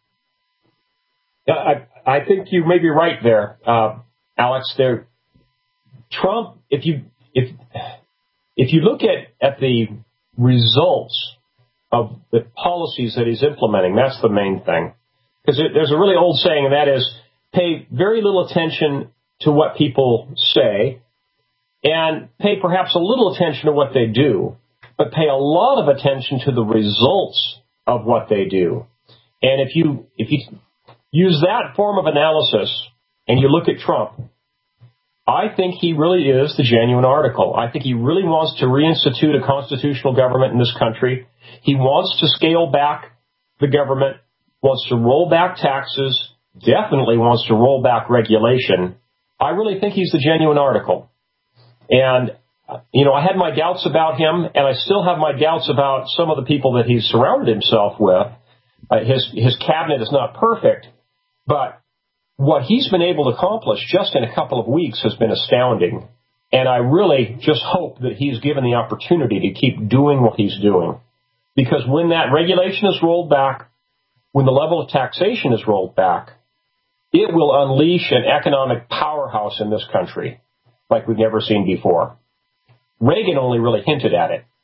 [SPEAKER 9] Yeah, I think you may be right there, Alex. Trump, if you look at the results of the policies that he's implementing, that's the main thing. Because there's a really old saying, and that is, pay very little attention to what people say, and pay perhaps a little attention to what they do, but pay a lot of attention to the results of what they do. And if you use that form of analysis and you look at Trump, I think he really is the genuine article. I think he really wants to reinstitute a constitutional government in this country. He wants to scale back the government, wants to roll back taxes, definitely wants to roll back regulation. I really think he's the genuine article. And, I had my doubts about him, and I still have my doubts about some of the people that he's surrounded himself with. His cabinet is not perfect, but what he's been able to accomplish just in a couple of weeks has been astounding. And I really just hope that he's given the opportunity to keep doing what he's doing. Because when that regulation is rolled back, when the level of taxation is rolled back, it will unleash an economic powerhouse in this country like we've never seen before. Reagan only really hinted at it.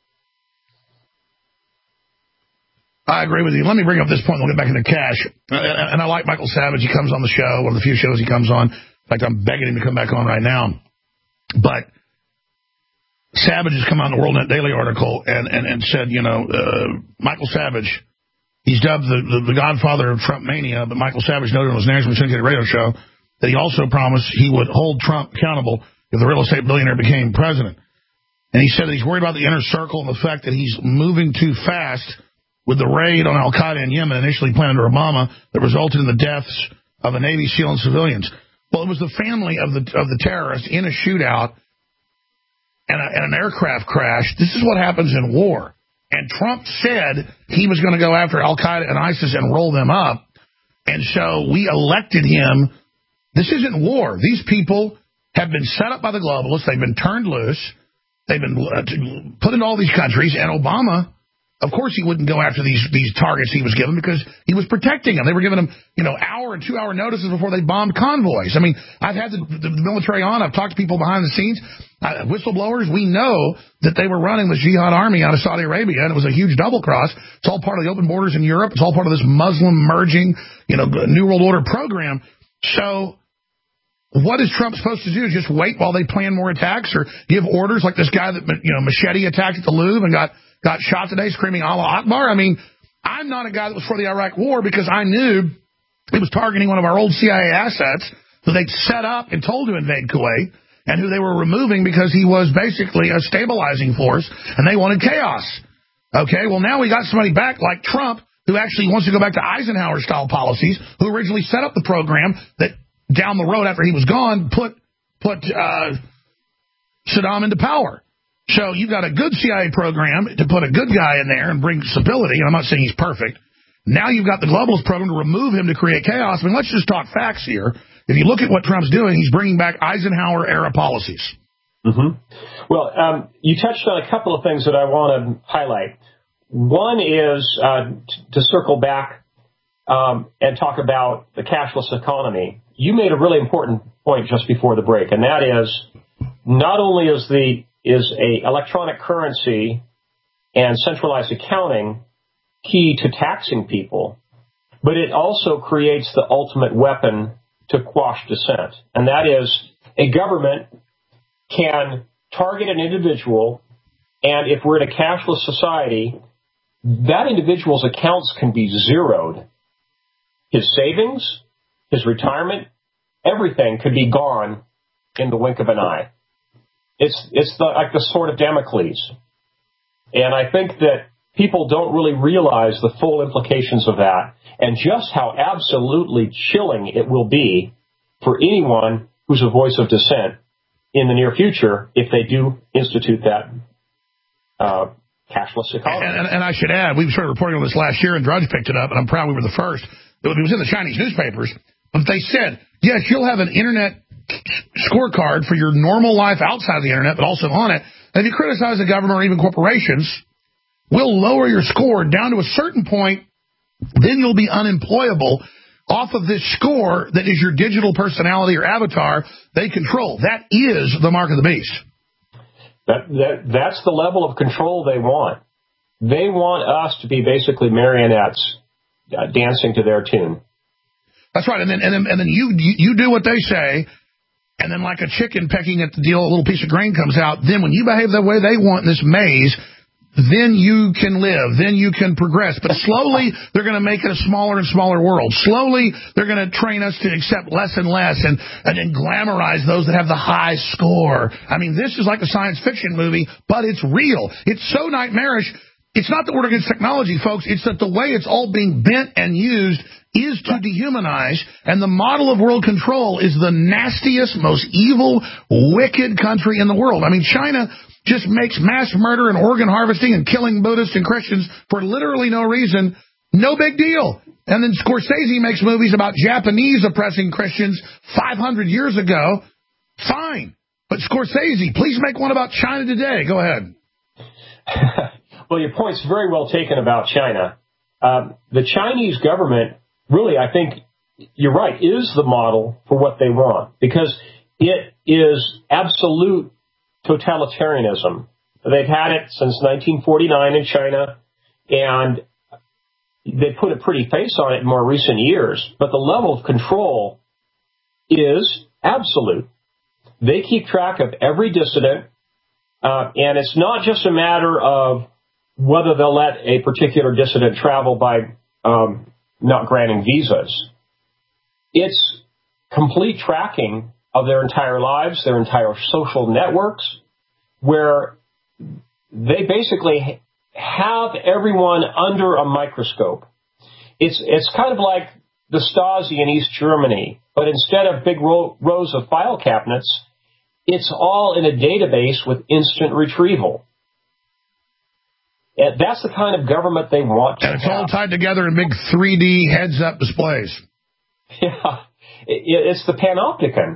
[SPEAKER 2] I agree with you. Let me bring up this point and we'll get back into cash. And I like Michael Savage. He comes on the show, one of the few shows he comes on. In fact, I'm begging him to come back on right now. But Savage has come on the WorldNet Daily article and said, Michael Savage, he's dubbed the godfather of Trump mania, but Michael Savage noted on his nationally syndicated radio show that he also promised he would hold Trump accountable if the real estate billionaire became president. And he said that he's worried about the inner circle and the fact that he's moving too fast with the raid on al-Qaeda in Yemen, initially planned under Obama, that resulted in the deaths of a Navy SEAL and civilians. Well, it was the family of the terrorists in a shootout and an aircraft crash. This is what happens in war. And Trump said he was going to go after al-Qaeda and ISIS and roll them up. And so we elected him. This isn't war. These people have been set up by the globalists. They've been turned loose. They've been put into all these countries. And Obama, of course, he wouldn't go after these targets he was given because he was protecting them. They were giving him, hour and 2 hour notices before they bombed convoys. I mean, I've had the military on. I've talked to people behind the scenes. Whistleblowers, we know that they were running this jihad army out of Saudi Arabia, and it was a huge double cross. It's all part of the open borders in Europe. It's all part of this Muslim merging, New World Order program. So what is Trump supposed to do? Just wait while they plan more attacks or give orders like this guy that, machete attacked at the Louvre and got shot today screaming Allah Akbar? I mean, I'm not a guy that was for the Iraq war because I knew it was targeting one of our old CIA assets who they'd set up and told to invade Kuwait and who they were removing because he was basically a stabilizing force and they wanted chaos. Okay, well, now we got somebody back like Trump who actually wants to go back to Eisenhower-style policies, who originally set up the program that down the road after he was gone put Saddam into power. So you've got a good CIA program to put a good guy in there and bring stability, and I'm not saying he's perfect. Now you've got the globalist program to remove him to create chaos. I mean, let's just talk facts here. If you look at what Trump's doing, he's bringing back Eisenhower-era policies.
[SPEAKER 9] Mm-hmm. Well, you touched on a couple of things that I want to highlight. One is to circle back and talk about the cashless economy. You made a really important point just before the break, and that is not only is a electronic currency and centralized accounting key to taxing people, but it also creates the ultimate weapon to quash dissent, and that is a government can target an individual, and if we're in a cashless society, that individual's accounts can be zeroed. His savings, his retirement, everything could be gone in the wink of an eye. It's like the sword of Damocles. And I think that people don't really realize the full implications of that and just how absolutely chilling it will be for anyone who's a voice of dissent in the near future if they do institute that cashless economy.
[SPEAKER 2] And I should add, we started reporting on this last year, and Drudge picked it up, and I'm proud we were the first. It was in the Chinese newspapers. But they said, yes, you'll have an Internet scorecard for your normal life outside of the Internet, but also on it. And if you criticize the government or even corporations, we'll lower your score down to a certain point. Then you'll be unemployable off of this score that is your digital personality or avatar they control. That is the mark of the beast.
[SPEAKER 9] That's the level of control they want. They want us to be basically marionettes dancing to their tune.
[SPEAKER 2] That's right. And then you do what they say, and then like a chicken pecking at the deal, a little piece of grain comes out. Then when you behave the way they want in this maze, then you can live, then you can progress. But slowly, they're going to make it a smaller and smaller world. Slowly, they're going to train us to accept less and less and then glamorize those that have the high score. I mean, this is like a science fiction movie, but it's real. It's so nightmarish. It's not that we're against technology, folks. It's that the way it's all being bent and used is to dehumanize, and the model of world control is the nastiest, most evil, wicked country in the world. I mean, China just makes mass murder and organ harvesting and killing Buddhists and Christians for literally no reason. No big deal. And then Scorsese makes movies about Japanese oppressing Christians 500 years ago. Fine. But Scorsese, please make one about China today. Go ahead.
[SPEAKER 9] Well, your point's very well taken about China. The Chinese government, really, I think you're right, is the model for what they want, because it is absolute totalitarianism. They've had it since 1949 in China, and they put a pretty face on it in more recent years. But the level of control is absolute. They keep track of every dissident, and it's not just a matter of whether they'll let a particular dissident travel by not granting visas. It's complete tracking of their entire lives, their entire social networks, where they basically have everyone under a microscope. It's kind of like the Stasi in East Germany, but instead of big rows of file cabinets, it's all in a database with instant retrieval. And that's the kind of government they want to have.
[SPEAKER 2] And it's all tied together in big 3D heads-up displays.
[SPEAKER 9] Yeah, it's the panopticon.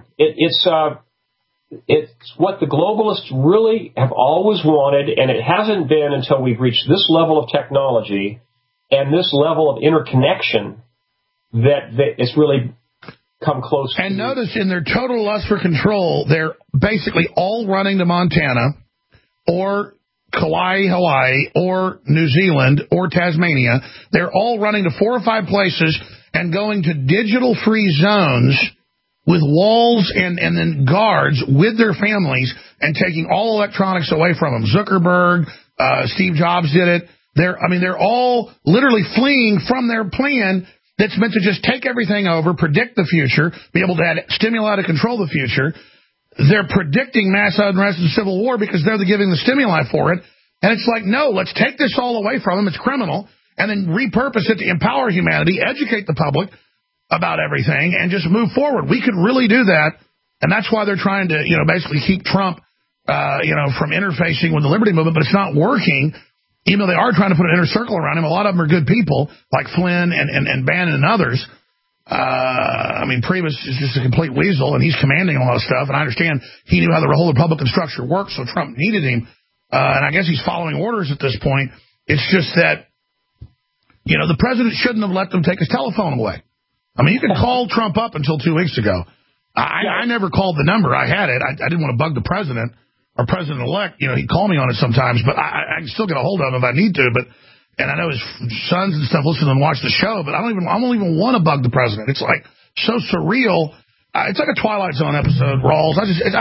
[SPEAKER 9] It's what the globalists really have always wanted, and it hasn't been until we've reached this level of technology and this level of interconnection that it's really come close to.
[SPEAKER 2] And notice in their total lust for control, they're basically all running to Montana or Kauai, Hawaii, or New Zealand, or Tasmania. They're all running to 4 or 5 places and going to digital-free zones with walls and then guards with their families and taking all electronics away from them. Zuckerberg, Steve Jobs did it. They're all literally fleeing from their plan that's meant to just take everything over, predict the future, be able to add stimuli to control the future. They're predicting mass unrest and civil war because they're giving the stimuli for it. And it's like, no, let's take this all away from them. It's criminal. And then repurpose it to empower humanity, educate the public about everything, and just move forward. We could really do that. And that's why they're trying to, basically keep Trump, from interfacing with the liberty movement. But it's not working, even though they are trying to put an inner circle around him. A lot of them are good people, like Flynn and Bannon and others. Priebus is just a complete weasel, and he's commanding a lot of stuff. And I understand he knew how the whole Republican structure worked, so Trump needed him. And I guess he's following orders at this point. It's just that, the president shouldn't have let them take his telephone away. You could call Trump up until 2 weeks ago. I never called the number. I had it. I didn't want to bug the president or president-elect. He'd call me on it sometimes, but I can still get a hold of him if I need to. And I know his sons and stuff listen and watch the show, but I don't even want to bug the president. It's like so surreal it's like a Twilight Zone episode, Rawls.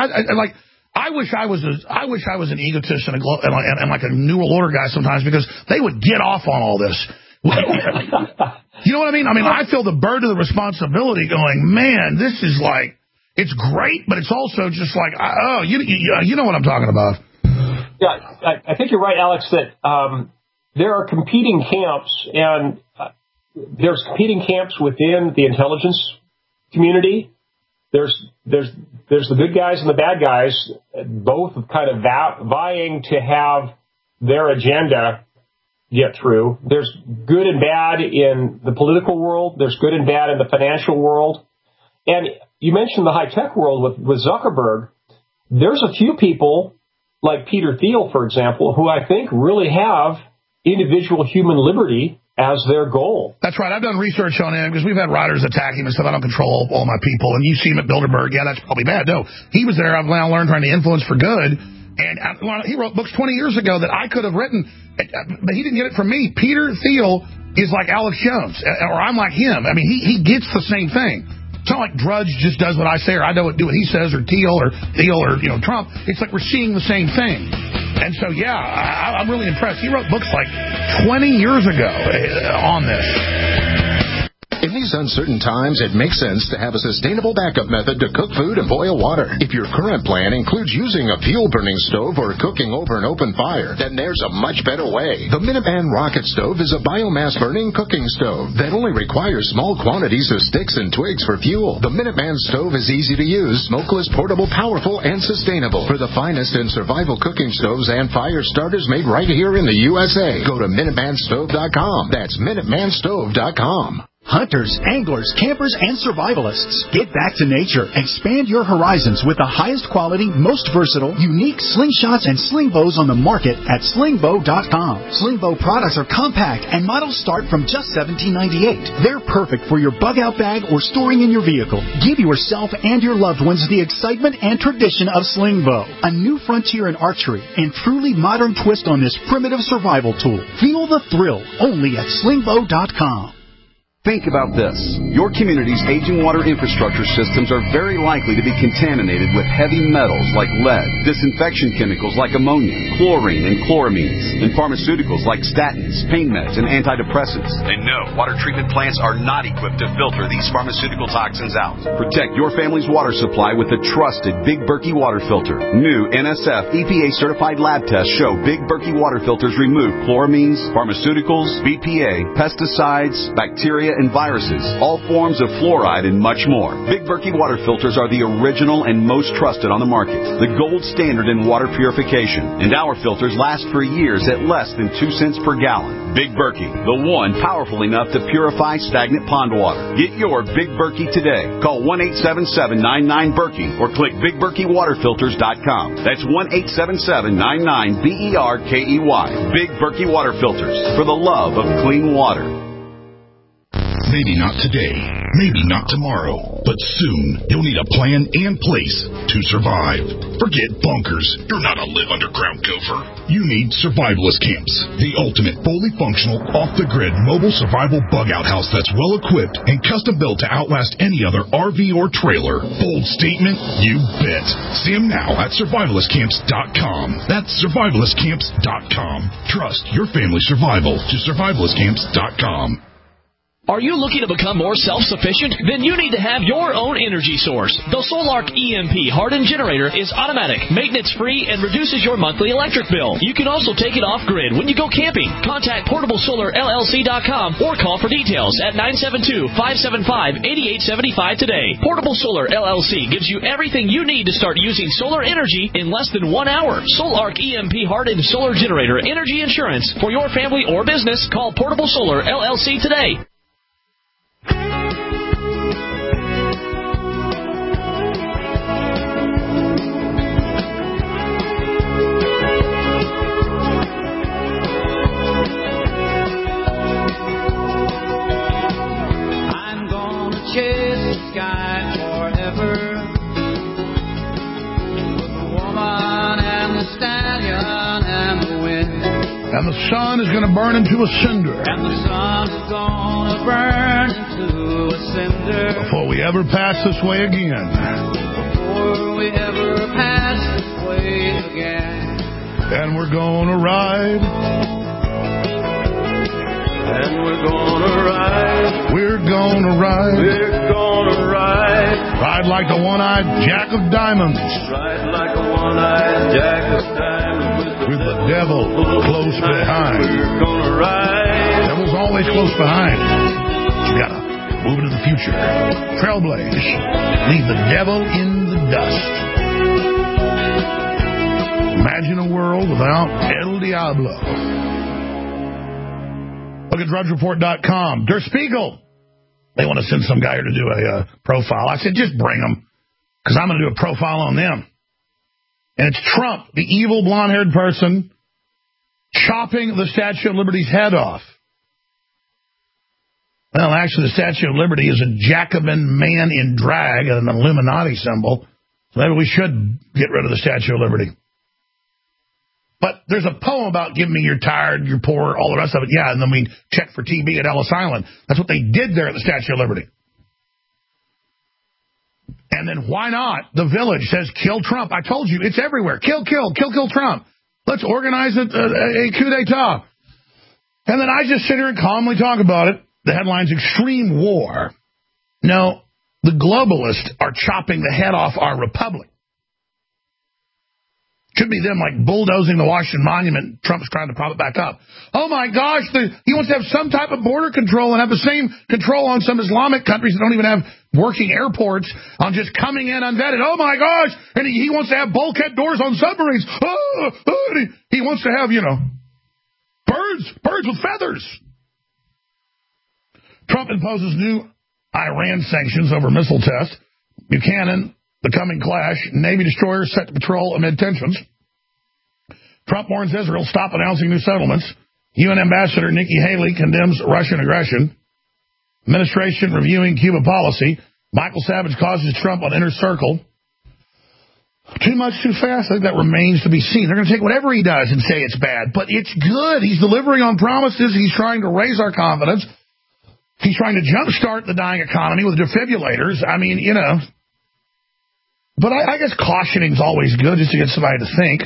[SPEAKER 2] I wish I was an egotist and like a New World Order guy sometimes, because they would get off on all this. You know what I mean? I mean, I feel the burden of the responsibility going, man, this is like, it's great, but it's also just like, you know what I'm talking about.
[SPEAKER 9] Yeah, I think you're right, Alex, that there are competing camps, and there's competing camps within the intelligence community. There's the good guys and the bad guys, both kind of vying to have their agenda get through. There's good and bad in the political world. There's good and bad in the financial world. And you mentioned the high-tech world with Zuckerberg. There's a few people, like Peter Thiel, for example, who I think really have individual human liberty as their goal.
[SPEAKER 2] That's right. I've done research on him because we've had writers attack him and stuff. I don't control all my people. And you see him at Bilderberg. Yeah, that's probably bad. No, he was there. I've now learned trying to influence for good. And he wrote books 20 years ago that I could have written, but he didn't get it from me. Peter Thiel is like Alex Jones, or I'm like him. I mean, he gets the same thing. It's not like Drudge just does what I say, or I do what he says, or Thiel, or Trump. It's like we're seeing the same thing. And so, yeah, I'm really impressed. He wrote books like 20 years ago on this.
[SPEAKER 15] In these uncertain times, it makes sense to have a sustainable backup method to cook food and boil water. If your current plan includes using a fuel-burning stove or cooking over an open fire, then there's a much better way. The Minuteman Rocket Stove is a biomass-burning cooking stove that only requires small quantities of sticks and twigs for fuel. The Minuteman Stove is easy to use, smokeless, portable, powerful, and sustainable. For the finest in survival cooking stoves and fire starters made right here in the USA, go to MinutemanStove.com. That's MinutemanStove.com.
[SPEAKER 16] Hunters, anglers, campers, and survivalists, get back to nature. Expand your horizons with the highest quality, most versatile, unique slingshots and sling bows on the market at slingbow.com. Slingbow products are compact and models start from just $17.98. They're perfect for your bug-out bag or storing in your vehicle. Give yourself and your loved ones the excitement and tradition of Slingbow, a new frontier in archery and truly modern twist on this primitive survival tool. Feel the thrill only at slingbow.com.
[SPEAKER 17] Think about this. Your community's aging water infrastructure systems are very likely to be contaminated with heavy metals like lead, disinfection chemicals like ammonia, chlorine, and chloramines, and pharmaceuticals like statins, pain meds, and antidepressants.
[SPEAKER 18] And no, water treatment plants are not equipped to filter these pharmaceutical toxins out.
[SPEAKER 17] Protect your family's water supply with the trusted Big Berkey water filter. New NSF EPA-certified lab tests show Big Berkey water filters remove chloramines, pharmaceuticals, BPA, pesticides, bacteria, and viruses, all forms of fluoride, and much more. Big Berkey water filters are the original and most trusted on the market, the gold standard in water purification, and our filters last for years at less than 2 cents per gallon. Big Berkey, the one powerful enough to purify stagnant pond water. Get your Big Berkey today. Call 1-877-99-BERKEY or click BigBerkeyWaterFilters.com. That's 1-877-99-BERKEY. Big Berkey Water Filters, for the love of clean water.
[SPEAKER 19] Maybe not today, maybe not tomorrow, but soon you'll need a plan and place to survive. Forget bunkers. You're not a live underground gopher. You need survivalist camps, the ultimate fully functional, off-the-grid mobile survival bug-out house that's well-equipped and custom-built to outlast any other RV or trailer. Bold statement? You bet. See them now at survivalistcamps.com. That's survivalistcamps.com. Trust your family's survival to survivalistcamps.com.
[SPEAKER 20] Are you looking to become more self-sufficient? Then you need to have your own energy source. The Solark EMP hardened generator is automatic, maintenance-free, and reduces your monthly electric bill. You can also take it off-grid when you go camping. Contact PortableSolarLLC.com or call for details at 972-575-8875 today. Portable Solar LLC gives you everything you need to start using solar energy in less than 1 hour. Solark EMP hardened solar generator energy insurance for your family or business. Call Portable Solar LLC today.
[SPEAKER 2] And the sun is going to burn into a cinder.
[SPEAKER 8] And the sun is going to burn into a cinder.
[SPEAKER 2] Before we ever pass this way again.
[SPEAKER 8] Before we ever pass this way again.
[SPEAKER 2] And we're gonna ride.
[SPEAKER 8] And we're gonna ride.
[SPEAKER 2] We're gonna ride.
[SPEAKER 8] We're gonna ride.
[SPEAKER 2] Ride like the one-eyed Jack of Diamonds.
[SPEAKER 8] Ride like a one-eyed Jack of Diamonds.
[SPEAKER 2] With the devil close behind.
[SPEAKER 8] We're gonna ride.
[SPEAKER 2] Devil's always close behind. You gotta move into the future. Trailblaze. Leave the devil in the dust. Imagine a world without El Diablo. Look at DrudgeReport.com. Der Spiegel. They want to send some guy here to do a profile. I said, just bring them, because I'm going to do a profile on them. And it's Trump, the evil blonde-haired person, chopping the Statue of Liberty's head off. Well, actually, the Statue of Liberty is a Jacobin man in drag and an Illuminati symbol. So maybe we should get rid of the Statue of Liberty. But there's a poem about give me you're tired, you're poor, all the rest of it. Yeah, and then we check for TB at Ellis Island. That's what they did there at the Statue of Liberty. And then why not? The Village says kill Trump. I told you, it's everywhere. Kill Trump. Let's organize a coup d'etat. And then I just sit here and calmly talk about it. The headline's Extreme War. No, the globalists are chopping the head off our republic. Could be them like bulldozing the Washington Monument. Trump's trying to prop it back up. Oh, my gosh, he wants to have some type of border control and have the same control on some Islamic countries that don't even have working airports on just coming in unvetted. Oh, my gosh. And he wants to have bulkhead doors on submarines. He wants to have, birds with feathers. Trump imposes new Iran sanctions over missile test. Buchanan, the coming clash, Navy destroyers set to patrol amid tensions. Trump warns Israel, stop announcing new settlements. UN Ambassador Nikki Haley condemns Russian aggression. Administration reviewing Cuba policy. Michael Savage causes Trump on inner circle. Too much, too fast? I think that remains to be seen. They're going to take whatever he does and say it's bad, but it's good. He's delivering on promises. He's trying to raise our confidence. He's trying to jumpstart the dying economy with defibrillators. I mean, But I guess cautioning is always good just to get somebody to think.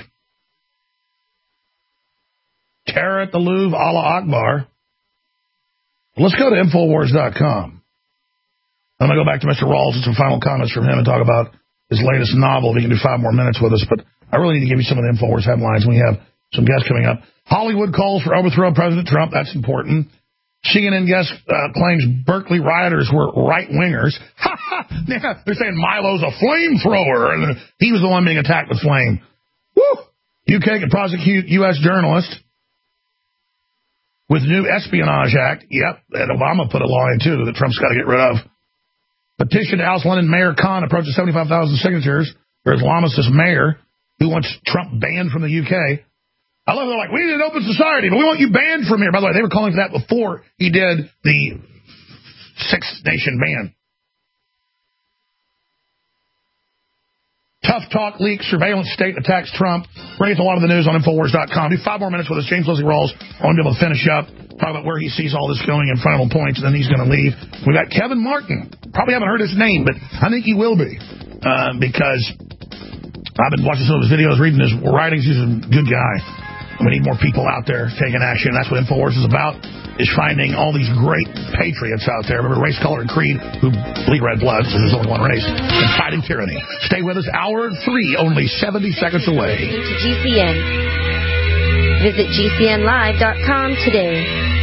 [SPEAKER 2] Terror at the Louvre, Allah Akbar. Let's go to Infowars.com. I'm going to go back to Mr. Rawls and some final comments from him and talk about his latest novel. If he can do 5 more minutes with us. But I really need to give you some of the Infowars headlines. We have some guests coming up. Hollywood calls for overthrow of President Trump. That's important. CNN guest claims Berkeley rioters were right-wingers. Yeah, they're saying Milo's a flamethrower, and he was the one being attacked with flame. Woo! UK can prosecute U.S. journalist with new Espionage Act. Yep, and Obama put a law in, too, that Trump's got to get rid of. Petition to oust London Mayor Khan approaches 75,000 signatures for Islamicist mayor who wants Trump banned from the UK. I love they're like, we need an open society, but we want you banned from here. By the way, they were calling for that before he did the six-nation ban. Tough talk leaks, surveillance state attacks Trump. Bring us a lot of the news on Infowars.com. Do 5 more minutes with us. James Leslie Rawls. I want to be able to finish up, talk about where he sees all this going and final points, and then he's going to leave. We got Kevin Martin. Probably haven't heard his name, but I think he will be because I've been watching some of his videos, reading his writings. He's a good guy. We need more people out there taking action. That's what Infowars is about, is finding all these great patriots out there. Remember, race, color, and creed, who bleed red blood, so there's only one race, and fighting tyranny. Stay with us. Hour 3, only 70 seconds away.
[SPEAKER 13] To GCN. Visit GCNlive.com today.